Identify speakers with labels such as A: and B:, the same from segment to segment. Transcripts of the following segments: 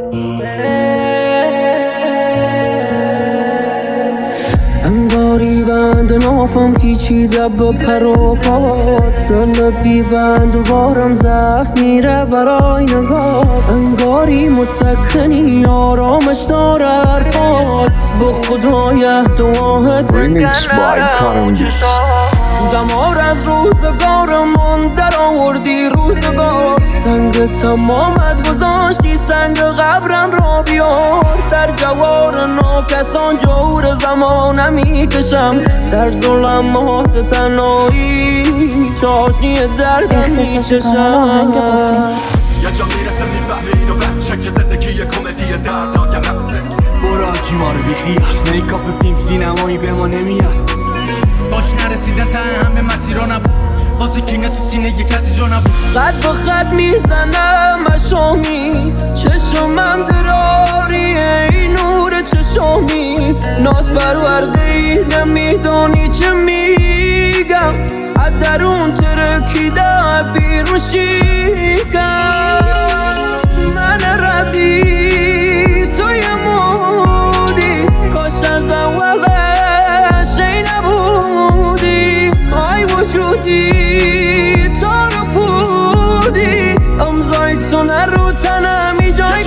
A: انگاری بند نافم پیچیده به پر و پات، دل بی بند و بارم ضعف میره برای نگاه. انگاری مسکنی آرامش داره حرفات، به خدای دعاهت
B: Remix by Karan Beats.
A: دمار از روزگارمون در آوردی روزگار، سنگ تمامت گذاشتی سنگ قبرم را بیار. در جوار ناکسان جور زمانه میکشم، در ظلمات تنهایی چاشنی دردم میچشم.
C: یه جا میرسه میفهمی اینو بچه که زندگی یه کمدی دردناک رقصه. برو آجیما رو بیخیال، میکاپ فیلم سینمایی به ما نمیاد. باش نرسیدن ته همه مسیرها نبود، واسه کینه تو سینه یه کسی جا نبود.
A: خط به خط میزنم مشامی، چشم من دراری ای نور چشامی. ناز پرورده ای نمیدانی چه میگم، از درون ترکیده بیر میشیکم. من ربی توی مودی، کاش از اولش ای نبودی. آی وجودی تو رو پودی، امضای تو رو تنمی جای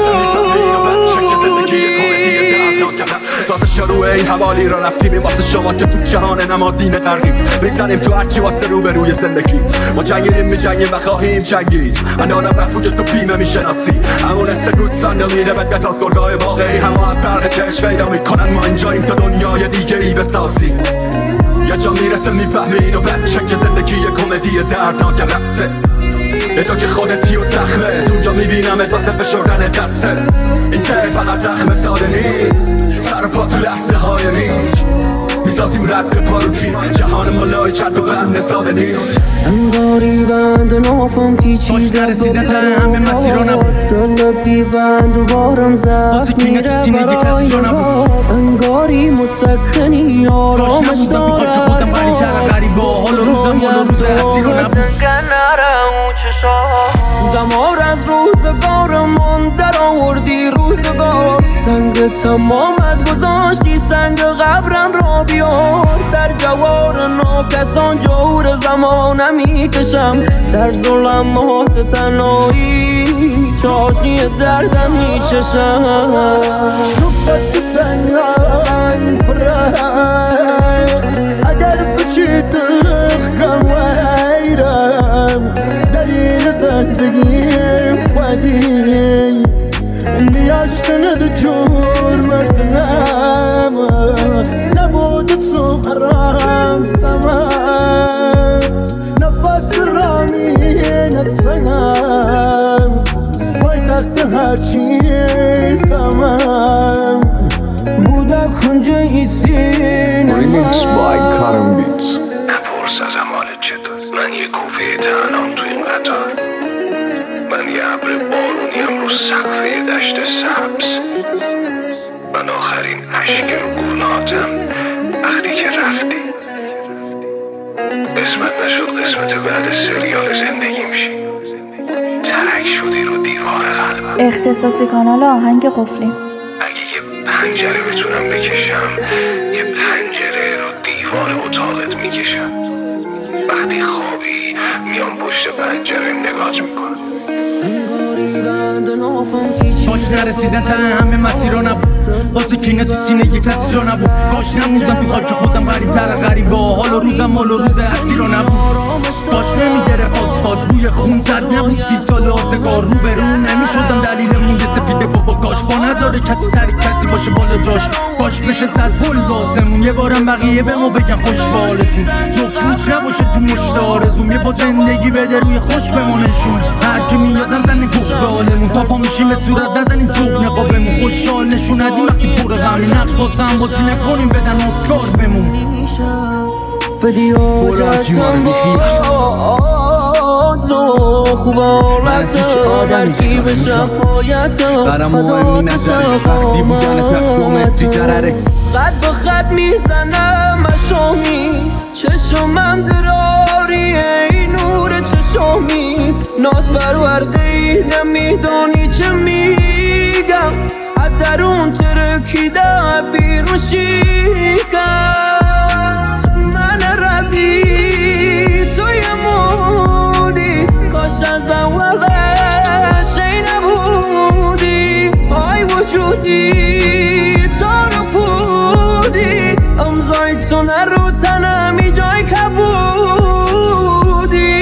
A: کبودی.
C: تازه شروع این حوالی را رفتیم، این واسه شما که تو جهان نمادین غرقید. میزنیم تو هرچی واسه روبروی زندگی، ما جنگیدیم میجنگیم و خواهیم جنگید. اندانم رفت که تو بیمه میشناسی، همون حس دوستان نمیده بدبت از گلگاه واقعی. همه برق چشم پیدا میکنن، ما اینجاییم تا دنیای دیگه ای بسازی. یه جا میرسه میفهمی اینو بچه که زندگی یه کمدی دردناک رقصه. یه جا که خودتی و زخمه، اونجا میبینمت واسه فشردن دسته. این سر فقط زخم ساده نیست، سر پا تو لحظه های ریز میسازیم رد پاروتین. جهان مالای چند و بند ساده نیست.
A: انگاری بند نافم پیچیده به پر و پات، دل بی بند و بارم ضعف میره برای نگاه. انگاری مسکنی آرامش داره حرفات، دمار از روزگارمون در آوردی روزگار، سنگ تمامت گذاشتی سنگ قبرم را بیار. در جوار ناکسان جور زمانه میکشم، در ظلمات تنهایی چاشنی دردم میچشم.
D: شفت تنهایی پره، اگر بچیدخ کم ویرم. دلیل زندگیم خودی نیاشتند جور مردنم، نبود تو حرام سمم. نفس رامی نتسنم، پای تخت هرچی کمم. بودم کنجه ای سینم.
B: Remix by Karan Beats.
E: نپرس ازم حالت چطور، من یه کوفه تنهام تو این قطار. من یه ابر بارونیم رو سقف دشت سبز. من آخرین اشک رو گوناتم وقتی که رفتی. قسمت نشد قسمت بعد سریال زندگی میشی، ترک شدی رو دیوار قلبم.
F: اختصاصی کانال آهنگ قفلی.
E: اگه یه پنجره بتونم بکشم، یه پنجره رو دیوار اتاقت میکشم. وقتی خوابی میام پشت پنجره نگاهت میکنم.
C: باش نرسیدن ته همه مسیرها نبود، واسه کینه تو سینه یه کسی جا نبود. کاش نموندم تو خاک خودم غریب تر غریب، حال و روزم مال و روز اسیرها نبود. باش نمیگرفت آسفالت بوی خون زد، نبود 30 سال آزگار رو به رو. نمیشدم دلیل موی سفید بابا کاش، با نداره کسی سر کسی باشه بالا جاش. باش بشه زد پل باسمون، یه بارم بقیه به ما بگن خوشبالتون. جفت نباشه تو مشت آرزوم، یه با زندگی بده روی خوش بمونشون. هر کی میاد نزنه گفتالمون، تا پا میشیم به صورت نزنین صبح نقابمون. خوشحال نشون ندیم وقتی پر غمی، نقش واسه هم بازی نکنیم بدن اسکار بمون.
A: برو آجیما رو بیخیال، تو خوب حالت هرچی بشم پایتم.
C: برم مهمی نظره وقتی بودن پستومتری ضرره.
A: خط به خط میزنم مشامی، چشم من دراری ای نور چشامی. ناز پرورده ای نمیدانی چه میگم، کشیده بیرون شکست من ربی توی مودی کاش از اول شی نبودی آی وجودی تو رو پودی امضای تو نرو تنمی جای کبودی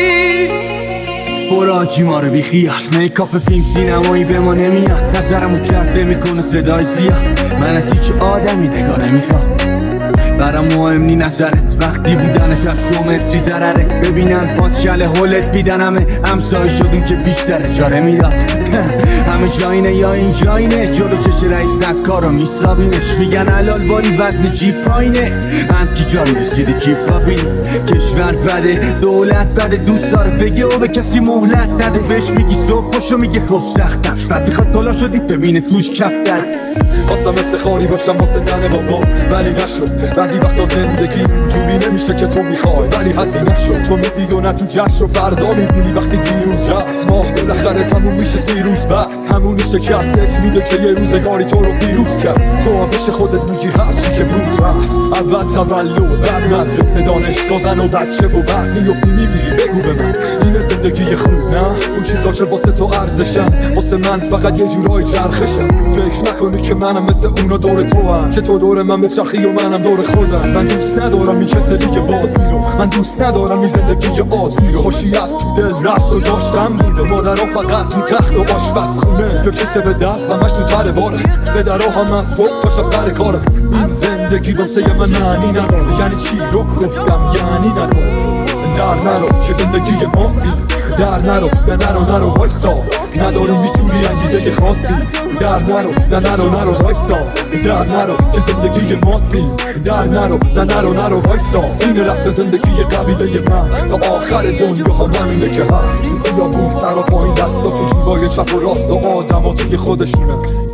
C: برو آجی ما رو بیخیال میکاپ فیلم سینمایی به ما نمیاد نظرمو کرده میکنه صدای سیاه من از هیچ آدمی نگاه نمیخوام برام مهم نی نظرت وقتی بودنت از 2 متری ضرره ببینن پادشل هولت بیدن همه همسایه شدیم که بیشتر اجاره میداد همه جاینه یا این جاینه جلو چش رئیس نکارو میسابیمش میگن حلال ولی وزن جیب پایینه هم کی جا میرسیده کیف کابین کشور بده دولت بده دوست داره بگه و به کسی مهلت نده بهش میگی صبح پاشو میگه خب سختم بعد میخواد دلا شدی ببینه توش کفتر خواستم افتخاری باشم واسه دن بابا ولی نشد بعضی وقتا زندگی جوری نمیشه که تو میخوای ولی هستی نشد تو میدی و نتیجهش رو فردا میبینی وقتی دیروز رفت ماه بالاخره تموم میشه 3 روز بعد همون شکستت میده که یه روزگاری تو رو پیروز کرد تو هم پیش خودت میگی هرچی که بود رفت اول تولد بعد مدرسه دانشگاه زن و بچه و بعد میفتی میمیری بگو به من اینه زندگی خوب نه اون چیزا که واسه تو ارزشن واسه من فقط یه جورای چرخشن فکر نکنی که منم مثل اونا دور تو هم که تو دور من بچرخی و منم دور خودم من دوست ندارم این کسلی بازی رو من دوست ندارم این زندگی عادی رو خوشی از تو دل رفت و جاشتم بوده مادرها فقط تو تخت و آشپزخونه یا کسه به دست همش تو تره باره پدرها هم از صبح تا شب سر کاره این زندگی واسه من معنی نداره یعنی چی رو گفتم یعنی نداره در نرو که زندگی ماستی در نرو نرو وایسا ندارم میتونی انگیزه خاصی در نرو نرو وایسا در نرو که زندگی ماستی در نرو وایسا این رسم زندگی قبیله من تا آخر دنیا هم همینه که هست خیابون سر و پایین دستا تو جیبای چپ و راست و آدم ها توی خودشونه